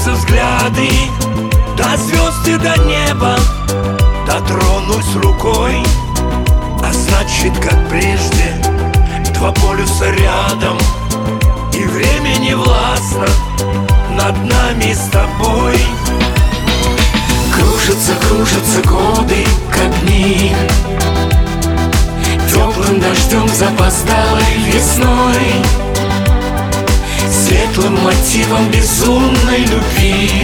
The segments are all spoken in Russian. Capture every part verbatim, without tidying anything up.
Дотронутся взгляды до звезд и до неба, дотронусь рукой, а значит, как прежде, два полюса рядом, и время не властно над нами с тобой. Кружатся, кружатся годы, как дни, теплым дождем запоздалой весной, светлым мотивом безумной любви,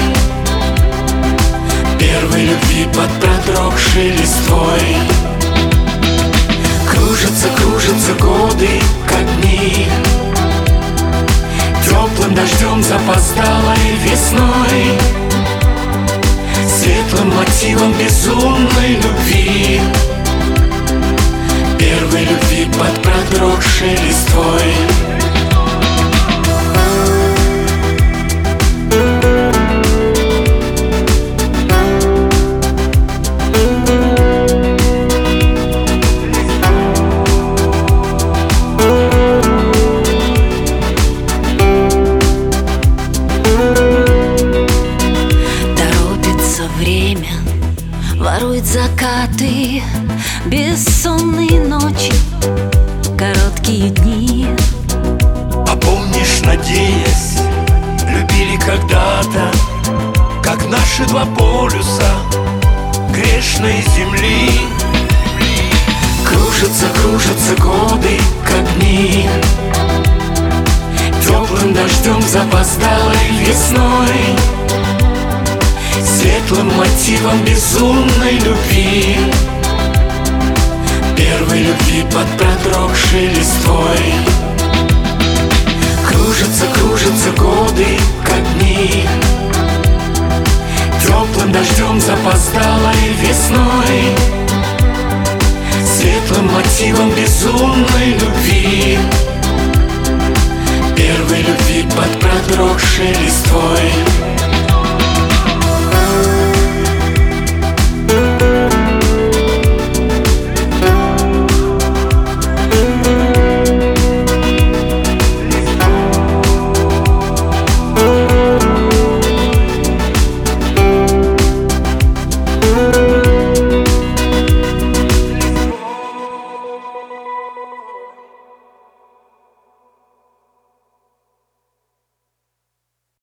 первой любви под продрогшей листвой. Кружатся, кружатся годы, как дни, теплым дождем запоздалой весной, светлым мотивом безумной любви, первой любви под продрогшей листвой. Время ворует закаты, бессонные ночи, короткие дни. А помнишь, надеясь, любили когда-то, как наши два полюса грешной земли. Кружатся, кружатся годы, как дни, теплым дождем запоздалой весной, светлым мотивом безумной любви, первой любви под продрогшей листвой. Кружатся, кружатся годы, как дни, теплым дождем запоздалой весной, светлым мотивом безумной любви, первой любви под продрогшей листвой.